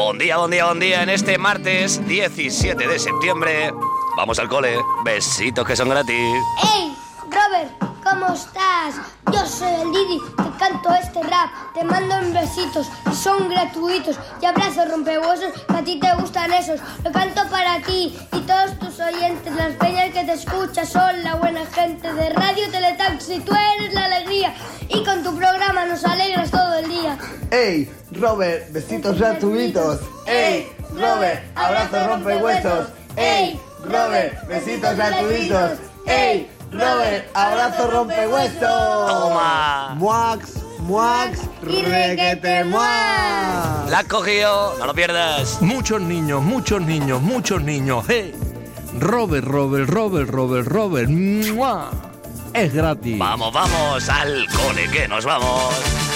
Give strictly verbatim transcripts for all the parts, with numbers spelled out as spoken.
Buen día, buen día, buen día. En este martes diecisiete de septiembre vamos al cole. Besitos que son gratis. ¡Hey, Robert! ¿Cómo estás? Yo soy el Didi, te canto este rap, te mando en besitos y son gratuitos y abrazos rompehuesos que a ti te gustan esos. Lo canto para ti y todos tus oyentes, las peñas que te escuchan son la buena gente de Radio Teletaxi, tú eres la alegría y con tu programa nos alegras todo el día. ¡Ey, Robert, besitos gratuitos! ¡Ey, Robert, abrazos rompehuesos! ¡Ey, Robert, besitos gratuitos! ¡Ey, Robert, abrazo rompehuesos! ¡Toma! ¡Muax, muax, requete muax! La has cogido, no lo pierdas. Muchos niños, muchos niños, muchos niños. ¡Hey! Robert, Robert, Robert, Robert, Robert. ¡Mua! Es gratis. Vamos, vamos al cole, que nos vamos.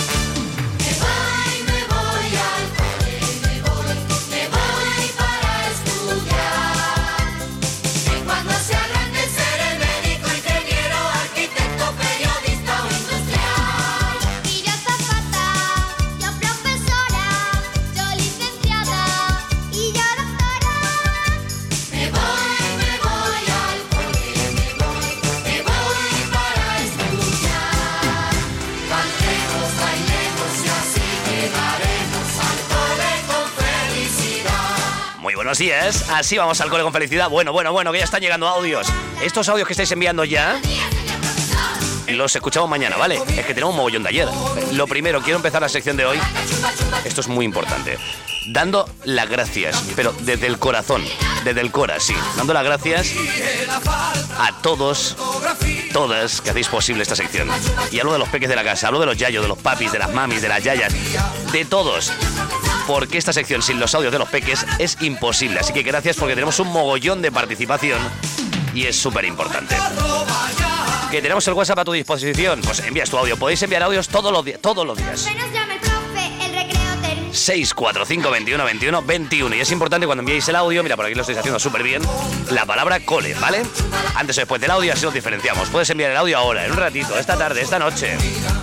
Buenos días, así vamos al cole con felicidad. Bueno, bueno, bueno, que ya están llegando audios. Estos audios que estáis enviando ya los escuchamos mañana, ¿vale? Es que tenemos un mogollón de ayer. Lo primero, quiero empezar la sección de hoy. Esto es muy importante. Dando las gracias, pero desde el corazón, desde el cora, sí. Dando las gracias a todos, todas que hacéis posible esta sección. Y hablo de los peques de la casa, hablo de los yayos, de los papis, de las mamis, de las yayas, de todos. Porque esta sección sin los audios de los peques es imposible. Así que gracias porque tenemos un mogollón de participación y es súper importante. Que tenemos el WhatsApp a tu disposición. Pues envías tu audio. Podéis enviar audios todos los días. Todos los días. seis cuatro cinco veintiuno veintiuno veintiuno. Y es importante cuando enviéis el audio, mira, por aquí lo estáis haciendo súper bien, la palabra cole, ¿vale? Antes o después del audio, así nos diferenciamos. Puedes enviar el audio ahora, en un ratito, esta tarde, esta noche.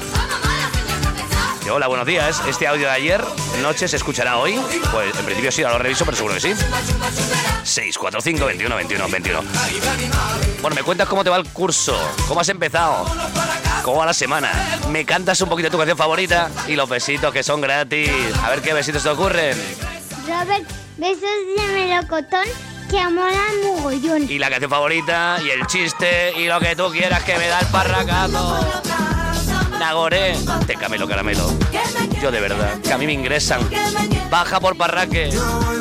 Hola, buenos días. Este audio de ayer noche se escuchará hoy. Pues en principio sí, ahora lo reviso, pero seguro que sí. seis cuatro cinco veintiuno veintiuno veintiuno. Bueno, me cuentas cómo te va el curso, cómo has empezado, cómo va la semana. Me cantas un poquito tu canción favorita y los besitos que son gratis. A ver qué besitos te ocurren. Robert, besos de melocotón que molan mogollón. Y la canción favorita y el chiste y lo que tú quieras que me da el parracazo. Nagore, te camelo caramelo. Yo de verdad, que a mí me ingresan. Baja por Parraque.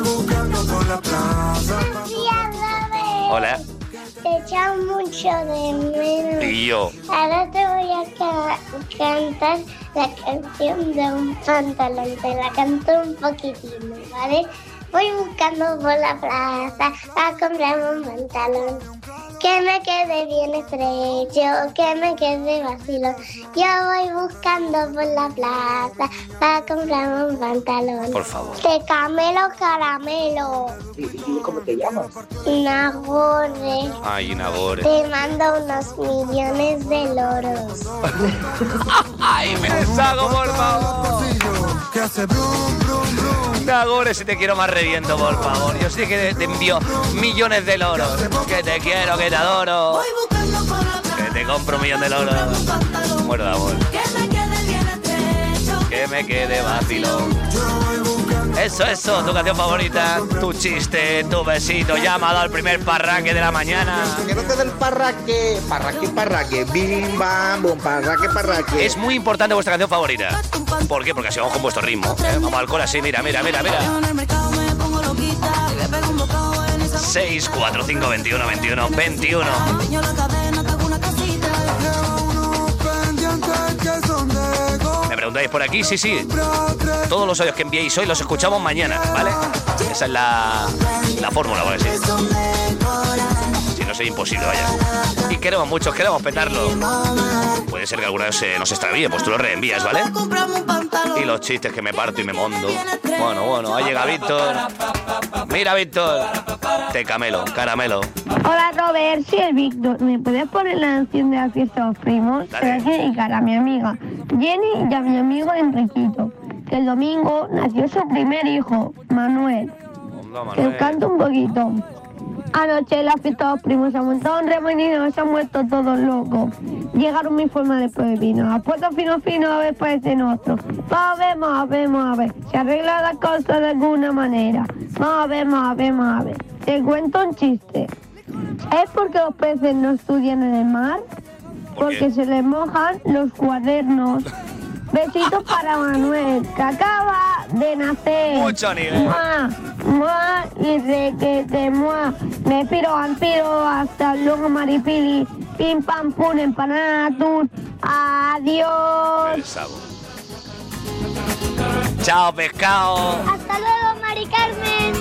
Hola. Te echaba mucho de menos. Y yo. Ahora te voy a ca- cantar la canción de un pantalón. Te la canto un poquitín, ¿vale? Voy buscando por la plaza a comprarme un pantalón que me quede bien estrecho, que me quede vacilón. Yo voy buscando por la plaza para comprarme un pantalón. Por favor. Te camelo caramelo. ¿Y cómo te llamas? Nagore. Ay, Nagore. Te mando unos millones de loros. Ay, me deshago, por favor. Nagore, si te quiero más reviento, por favor. Yo sí que te envío millones de loros. Que te quiero, que te adoro. Que te compro un millón de loros. Muero de amor. Que me quede vacilón. Eso, eso, tu canción favorita, tu chiste, tu besito. Ya me ha dado el primer parraque de la mañana. Que no te dé el parraque, parraque, parraque, bim, bam, bum, parraque, parraque. Es muy importante vuestra canción favorita. ¿Por qué? Porque así vamos con vuestro ritmo. ¿eh? Vamos al cole así, mira, mira, mira, mira. seis cuatro cinco veintiuno veintiuno veintiuno. ¿Me preguntáis por aquí? Sí, sí. Todos los audios que enviéis hoy los escuchamos mañana, ¿vale? Esa es la, la fórmula, por decir. Si no, sería imposible, vaya. Y queremos mucho, queremos petarlo. Puede ser que alguna vez se nos extravíe, pues tú lo reenvías, ¿vale? Y los chistes que me parto y me mondo. Bueno, bueno, ahí llega Víctor. Mira, Víctor. Te camelo, caramelo. Hola, Robert, soy el Víctor. ¿Me puedes poner la canción de la fiesta de los primos? Dale. Te voy a dedicar a mi amiga Jenny y a mi amigo Enriquito. que el domingo nació su primer hijo, Manuel. Onda, Que Manuel. os canto un poquito. Anoche en la fiesta de los primos se ha montado un remolino, se han muerto todos locos. Llegaron mi forma de pepino, a puerto fino fino a ver parece nuestro. Vamos a ver, vamos a ver, vamos a ver. Se arregla la cosa de alguna manera. Vamos a ver, vamos a ver, vamos a ver. Te cuento un chiste. ¿Es porque los peces no estudian en el mar? ¿Por qué? Porque se les mojan los cuadernos. Besitos para Manuel, que acaba de nacer. Mucho nivel. Mua, mua y requete, mua. Me piro, vampiro, hasta luego, maripili. Pim, pam, pum, empanada, atún. Adiós. Pesado. Chao, pescado. Hasta luego, Mari Carmen.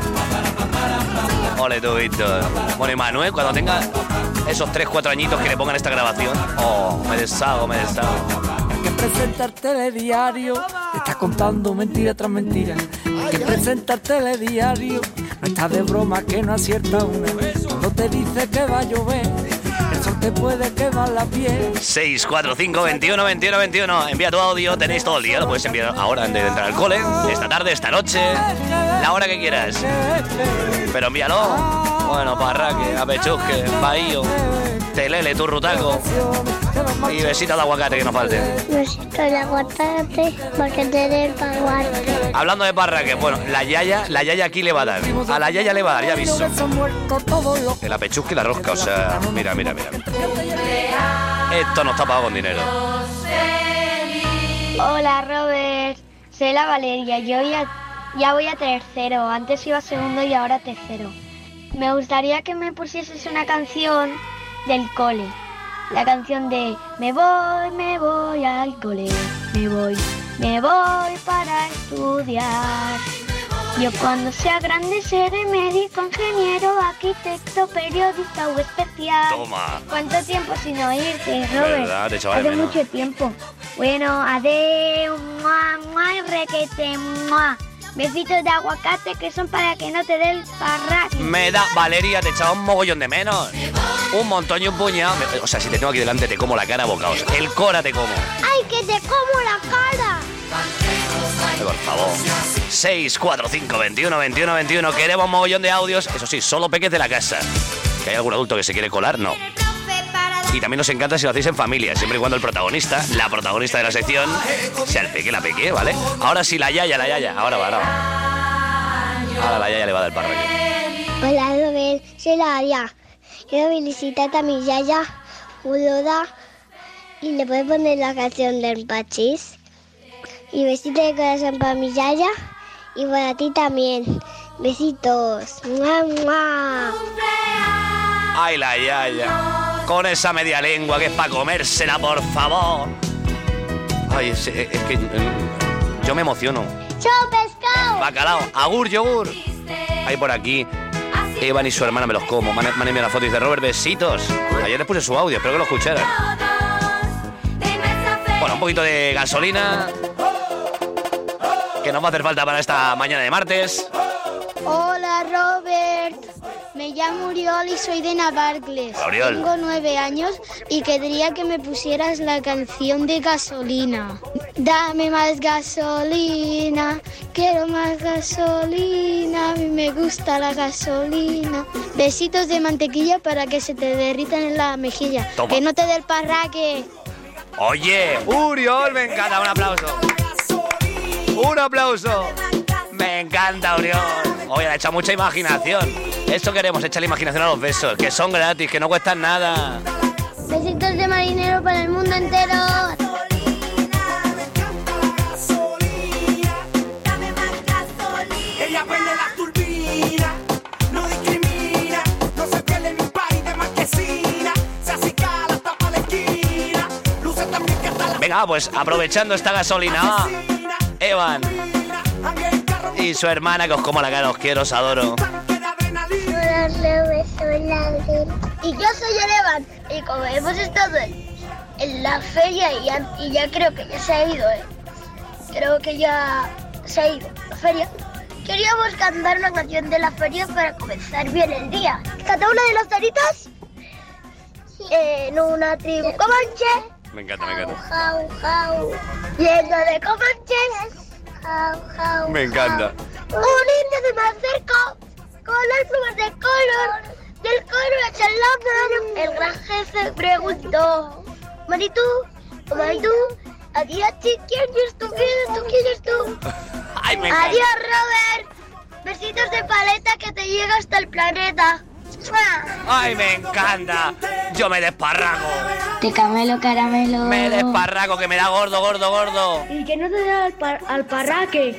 Ole tú, Víctor. Bueno, y Manuel, cuando tenga esos tres, cuatro añitos que le pongan esta grabación. Oh, me deshago, me deshago. Hay que presentar telediario, te está contando mentira tras mentira. Hay que presentar telediario, no está de broma que no acierta una. Cuando te dice que va a llover, el sol te puede quemar la piel. seis cuatro cinco, veintiuno, veintiuno, veintiuno. Envía tu audio, tenéis todo el día. Lo puedes enviar ahora antes de entrar al cole, esta tarde, esta noche, la hora que quieras. Pero envíalo. Bueno, Parraque, Apechusque, Bahío, Telele, Turrutaco y besito de aguacate que nos falte. Besito de aguacate porque te dé el aguacate. Hablando de Parraque, bueno, la yaya, la yaya aquí le va a dar. A la yaya le va a dar, ya aviso. El apechusque y la rosca, o sea, mira, mira, mira. Esto no está pagado con dinero. Hola Robert, soy la Valeria, yo ya, ya voy a tercero, antes iba a segundo y ahora tercero. Me gustaría que me pusieses una canción del cole, la canción de Me voy, me voy al cole, me voy, me voy para estudiar. Yo cuando sea grande seré médico, ingeniero, arquitecto, periodista o especial. Toma. ¿Cuánto tiempo sin oírte, Robert? Verdad, te echaba de Hace menos. mucho tiempo. Bueno, adeu, mua, mua, requete, mua. Besitos de aguacate que son para que no te dé el parraque. Me da, Valeria, te echaba un mogollón de menos. Un montón y un puñado. Me- O sea, si te tengo aquí delante, te como la cara a bocaos. El cora te como. ¡Ay, que te como la cara! Ay, por favor. seis cuatro cinco, veintiuno, veintiuno, veintiuno. Queremos un mogollón de audios. Eso sí, solo peques de la casa. ¿Que hay algún adulto que se quiere colar? No. Y también nos encanta si lo hacéis en familia, siempre y cuando el protagonista, la protagonista de la sección, sea el peque, la peque, ¿vale? Ahora sí, la yaya, la yaya. Ahora va, ahora va. Ahora la yaya le va a dar parraque. Hola, Robert, soy la Aria. Quiero felicitar a mi yaya, Uloda, y le puedes poner la canción del Pachis. Y besito de corazón para mi yaya y para ti también. Besitos. ¡Mua, mua! Ay, la yaya. Con esa media lengua que es para comérsela, por favor. Ay, es, es que eh, yo me emociono. ¡Chao, pescado! Bacalao, agur, yogur. Hay por aquí. Evan y su hermana me los como. Me han me han enviado una foto y dice, Robert, besitos. Ayer les puse su audio, espero que lo escucharan. Bueno, un poquito de gasolina, que nos va a hacer falta para esta mañana de martes. Hola, Robert. Me llamo Uriol y soy de Navarcles. Hola, Uriol. Tengo nueve años y querría que me pusieras la canción de gasolina. Dame más gasolina, quiero más gasolina, a mí me gusta la gasolina. Besitos de mantequilla para que se te derritan en la mejilla. Toma. Que no te dé el parraque. Oye, Uriol, me encanta, un aplauso. Un aplauso. Me encanta, Uriol. Oye, le ha echado mucha imaginación. Esto queremos, echarle imaginación a los besos, que son gratis, que no cuestan nada. Besitos de marinero para el mundo entero. Ella prende la turbina, no discrimina, no se pierde en un país de marquesina, se acicala hasta pa' la esquina, luce también que hasta la Venga, pues aprovechando esta gasolina, va. Evan y su hermana, que os como la cara, os quiero, os adoro. Hola, Robert, soy la Adriel. Y yo soy el Evan. Y como hemos estado en, en la feria y ya, y ya creo que ya se ha ido, ¿eh? Creo que ya se ha ido la feria. Queríamos cantar una canción de la feria para comenzar bien el día. ¿Canta una de las taritas? En una tribu comanche. Me encanta, me encanta. Jau, jau, lleno de comanches. Jau, jau, Me encanta. jau. Un indio se me acerca con las plumas de color del color hacia la mano. El gran jefe preguntó: Maritu, Maritu, adiós, ¿quién eres tú? ¿Quién eres tú? ¿Quién eres tú? Ay, me encanta. Adiós, Robert. Besitos de paleta que te llega hasta el planeta. Ay, me encanta. Yo me desparrago. De camelo caramelo. Me desparrago, que me da gordo, gordo, gordo. Y que no te da al, par al parraque.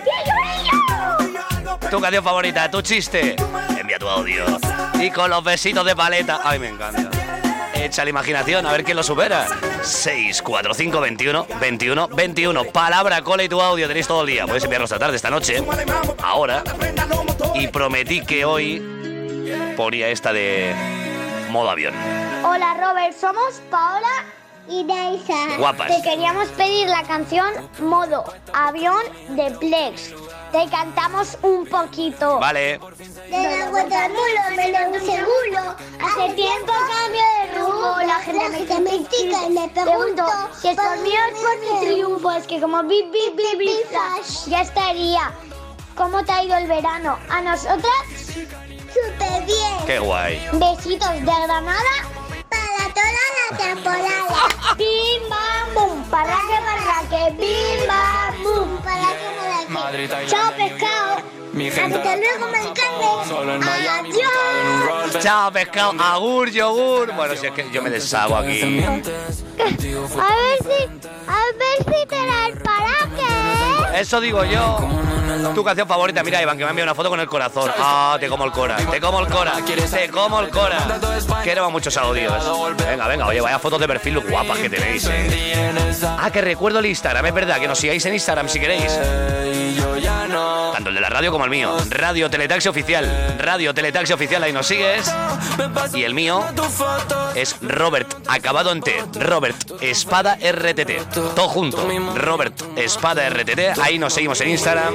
Tu canción favorita, tu chiste. Envía tu audio. Y con los besitos de paleta. Ay, me encanta. Echa la imaginación, a ver quién lo supera. seis cuatro cinco veintiuno veintiuno veintiuno. Palabra, cola y tu audio. Tenéis todo el día. Podéis enviarlos esta tarde, esta noche. Ahora. Y prometí que hoy ponía esta de modo avión. Hola, Robert. Somos Paola y Daisa. Guapas. Te queríamos pedir la canción Modo Avión de Plex. Te cantamos un poquito. Vale. De la vuelta al mulo, me lo seguro. Hace tiempo cambio de rumbo. La gente me critica y me pregunto si es por mí o es por mi triunfo. Es que como bip, bip, bip, bip, flash, ya estaría. ¿Cómo te ha ido el verano? ¿A nosotras? Súper bien. Qué guay. Besitos de Granada para toda la temporada. Bim, bam, bum. Para que, para que. Bim, bam, bum. Para que, para que. Chao, pescado. Hasta luego, me encanta. Adiós. Chao, pescado. Agur, yogur. Bueno, si es que yo me deshago aquí. A ver si, a ver si te da el paraque. Eso digo yo. Tu canción favorita, mira, Iván, que me ha enviado una foto con el corazón. Ah, te como el cora, te como el cora, te como el cora. Queremos muchos audios. Venga, venga, oye, vaya fotos de perfil guapas que tenéis, eh. Ah, que recuerdo el Instagram, es verdad, que nos sigáis en Instagram si queréis. Tanto el de la radio como el mío. Radio Teletaxi Oficial. Radio Teletaxi Oficial, ahí nos sigues. Y el mío es Robert, acabado en T. Robert Espada R T T. Todo junto. Robert Espada R T T. Ahí nos seguimos en Instagram.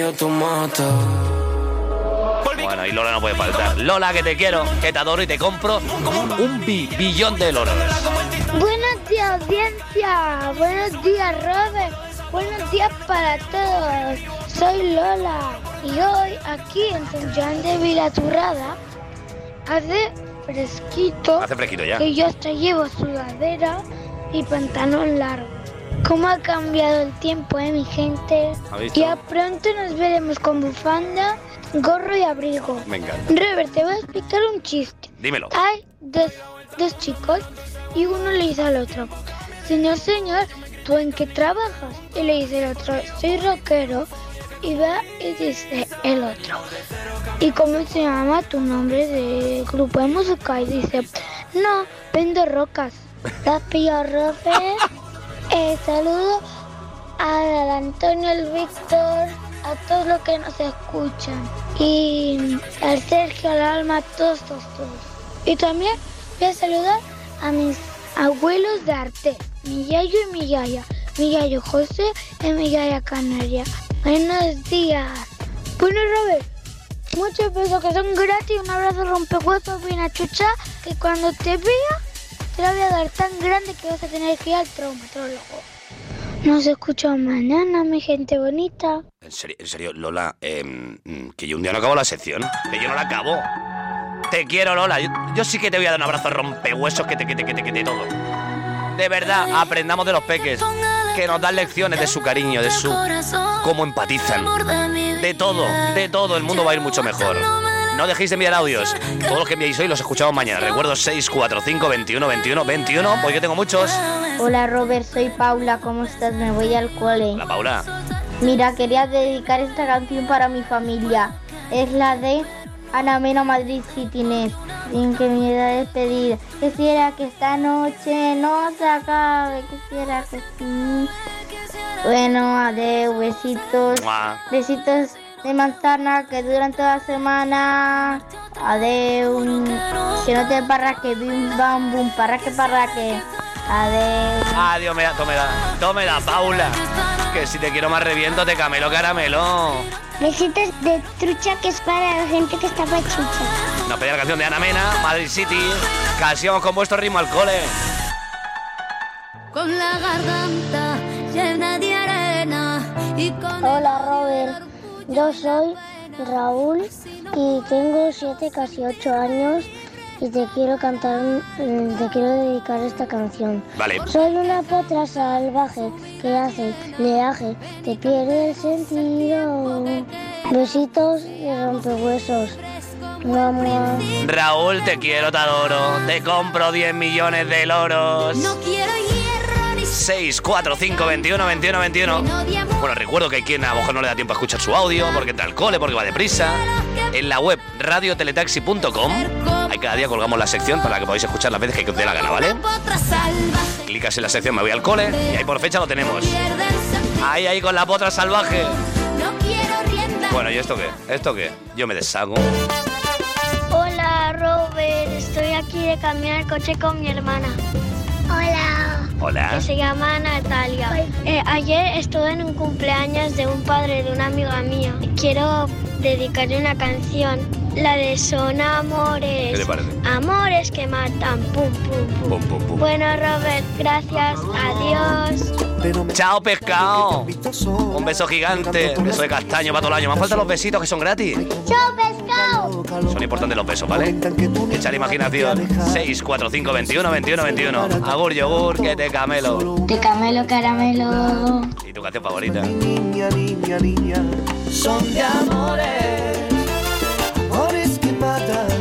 Bueno, y Lola no puede faltar. Lola, que te quiero, que te adoro y te compro un bi billón de loros. Buenos días, audiencia. Buenos días, Robert. Buenos días para todos. Soy Lola y hoy aquí en San Juan de Vilaturrada hace fresquito. Hace fresquito ya. Que yo hasta llevo sudadera y pantalón largo. ¿Cómo ha cambiado el tiempo, eh, mi gente? Ya pronto nos veremos con bufanda, gorro y abrigo. Me encanta. Robert, te voy a explicar un chiste. Dímelo. Hay dos, dos chicos y uno le dice al otro: señor, señor, ¿tú en qué trabajas? Y le dice el otro: soy rockero. Y va y dice el otro: ¿y cómo se llama tu nombre de grupo de música? Y dice: no, vendo rocas. ¿Las pilló, Robert? Eh, saludo al Antonio, al Víctor, a todos los que nos escuchan. Y al Sergio, al Alma, a todos, todos, todos. Y también voy a saludar a mis abuelos de Arte, mi yayo y mi yaya. Mi yayo José y mi yaya Canaria. Buenos días. Bueno, Robert, muchos besos que son gratis. Un abrazo rompehuesos, bien a chucha, que cuando te vea te la voy a dar tan grande que vas a tener que ir al traumatólogo. Nos escuchamos mañana, mi gente bonita. En serio, en serio, Lola, eh, que yo un día no acabo la sección. Que yo no la acabo. Te quiero, Lola. Yo, yo sí que te voy a dar un abrazo rompehuesos que te, que te, que te, que te todo. De verdad, aprendamos de los peques. Que nos dan lecciones de su cariño, de su cómo empatizan. De todo, de todo, el mundo va a ir mucho mejor. No dejéis de enviar audios. Todos los que enviéis hoy los escuchamos mañana. Recuerdo seis cuatro cinco veintiuno veintiuno veintiuno, porque tengo muchos. Hola, Robert, soy Paula, ¿cómo estás? Me voy al cole. Hola, Paula. Mira, quería dedicar esta canción para mi familia. Es la de Ana Mena, Madrid City Nest. Sin que me da despedida. Quisiera que esta noche no se acabe. Quisiera que sí. Bueno, adiós, besitos. Mua. Besitos de manzana que duran toda la semana. Adiós. Que no te parraque, bim bam bum, parraque, parraque. Adiós. Adiós, me da, tómela, tómela, Paula. Que si te quiero más reviento, te camelo caramelo. Besitos de trucha, que es para la gente que está pachucha. Nos pedía la canción de Ana Mena, Madrid City. Casi vamos con vuestro ritmo al cole. Con la garganta llena de arena Hola Robert, yo soy Raúl y tengo siete, casi ocho años y te quiero cantar, mm, te quiero dedicar esta canción. Vale. Soy una potra salvaje que hace leaje, te pierde el sentido. Besitos y rompehuesos. Mamá. Raúl, te quiero, te adoro. Te compro diez millones de loros. No quiero hierro ni seis, cuatro, cinco, veintiuno, veintiuno, veintiuno. Bueno, recuerdo que hay quien a lo mejor no le da tiempo a escuchar su audio porque entra al cole, porque va deprisa. En la web radio teletaxi punto com ahí cada día colgamos la sección para que podáis escuchar las veces que os dé la gana, ¿vale? Clicas en la sección Me voy al cole y ahí por fecha lo tenemos. Ahí, ahí con la potra salvaje. Bueno, ¿y esto qué? ¿Esto qué? Yo me deshago. Hola Robert, estoy aquí de cambiar el coche con mi hermana. Hola. Hola. Que se llama Natalia. Eh, ayer estuve en un cumpleaños de un padre de una amiga mía. Quiero dedicarle una canción, la de Son amores. ¿Qué te parece? Amores que matan, pum, pum, pum. Pum, pum, pum. Bueno Robert, gracias, adiós. Chao, pescado. Un beso gigante. Beso de castaño para todo el año. Me faltan los besitos que son gratis. ¡Chao, pescado! Son importantes los besos, ¿vale? Echa la imaginación. seis, cuatro, cinco, veintiuno, veintiuno, veintiuno. Agur, yogur, que te camelo. Te camelo, caramelo. ¿Y tu canción favorita? Niña, niña, niña, son de amores, amores que matan,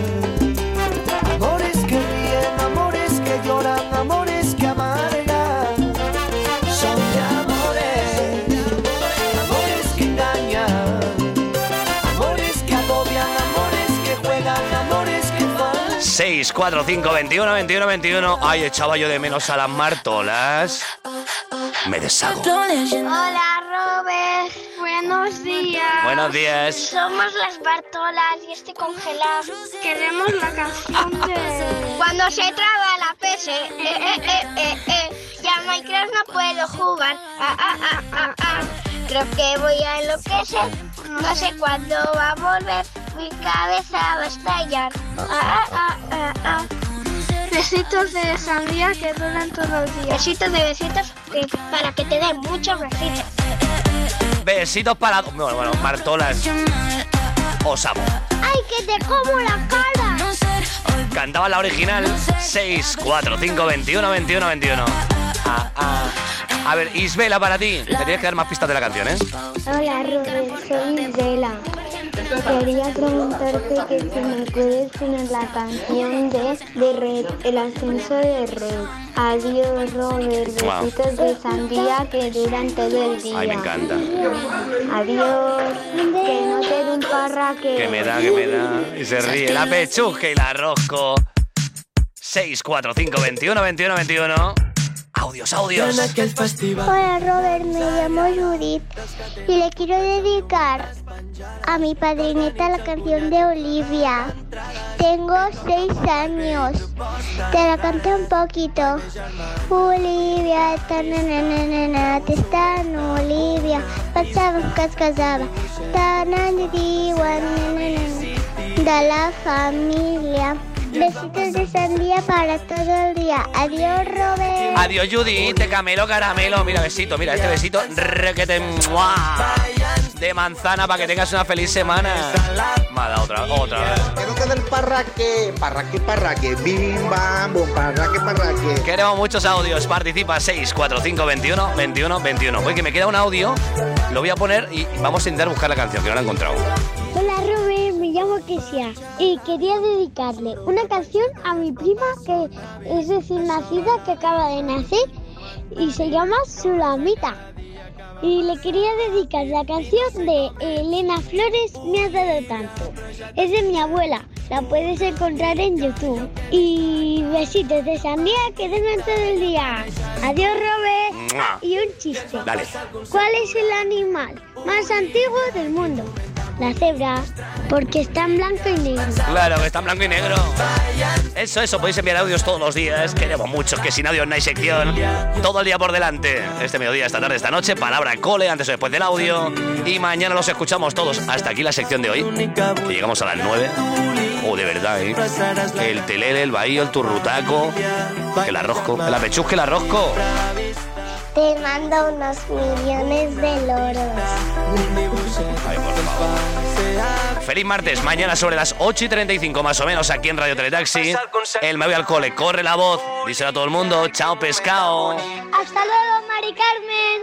amores que ríen, amores que lloran, amores que amargan, son de amores, amores que engañan, amores que agobian, amores que juegan, amores que van. seis, cuatro, cinco, veintiuno, veintiuno, veintiuno. Ay, echaba yo de menos a las Martolas. Me deshago. Hola Robert, buenos días. Buenos días. Somos las Bartolas y estoy congelado. Queremos la canción de... Cuando se traba la P C, eh, eh, eh, eh, eh. Ya Minecraft no puedo jugar. Ah, ah, ah, ah, ah. Creo que voy a enloquecer. No sé cuándo va a volver. Mi cabeza va a estallar. Ah, ah, ah, ah, ah. Besitos de sandía que duran todos los días. Besitos de besitos que, para que te den muchos besitos. Besitos para... Bueno, bueno, Martolas. Os amo. ¡Ay, que te como la cara! Cantaba la original. seis, cuatro, cinco, veintiuno, veintiuno, veintiuno. Ah, ah. A ver, Isbela, para ti. Te tienes que dar más pistas de la canción, ¿eh? Hola Robert, soy Isela. Quería preguntarte que si me puedes poner la canción de, de Red, el ascenso de Red. Adiós Robert, Wow. besitos de sandía que duran todo el día. Ay, me encanta. Adiós, que no te dé un parraque. Que me da, que me da. Y se ríe. La pechusca y la rosco. seis, cuatro, cinco, veintiuno, veintiuno, veintiuno. Audios, audios. Hola Robert, me llamo Judith y le quiero dedicar a mi padrinita la canción de Olivia. Tengo seis años. Te la canté un poquito. Olivia, tan na te están Olivia, pasaba cascasaba, tan da la familia. Besitos de sandía para todo el día. Adiós, Robert. Adiós, Judy. Te camelo, caramelo. Mira, besito. Mira, este besito. Requete, ¡mua! De manzana para que tengas una feliz semana. Me ha dado otra, otra vez. Quiero que del parraque, parraque, parraque, bim, bam, bum, parraque, parraque. Queremos muchos audios. Participa seis, cuatro, cinco, veintiuno, veintiuno, veintiuno. Oye, que me queda un audio. Lo voy a poner y vamos a intentar buscar la canción, que no la he encontrado. Hola, Robert. Me llamo Kesia y quería dedicarle una canción a mi prima que es recién nacida, que acaba de nacer y se llama Sulamita. Y le quería dedicar la canción de Elena Flores, Me has dado tanto. Es de mi abuela, la puedes encontrar en YouTube. Y besitos de sandía que duran todo el día. Adiós, Robert. ¡Mua! Y un chiste. Dale. ¿Cuál es el animal más antiguo del mundo? La cebra, porque está en blanco y negro. Claro, que está en blanco y negro. Eso, eso, podéis enviar audios todos los días. Queremos mucho, que sin audio no hay sección. Todo el día por delante. Este mediodía, esta tarde, esta noche, palabra cole, antes o después del audio. Y mañana los escuchamos todos. Hasta aquí la sección de hoy. Que llegamos a las nueve. Oh, de verdad, ¿eh? El telele, el bahío, el turrutaco, el arrosco, el apechusque, el arrosco. te mando unos millones de loros. Ay, por favor. Feliz martes, mañana sobre las ocho y treinta y cinco más o menos aquí en Radio Teletaxi. El Me Voy al Cole, corre la voz, díselo a todo el mundo. Chao, pescado. Hasta luego, Mari Carmen.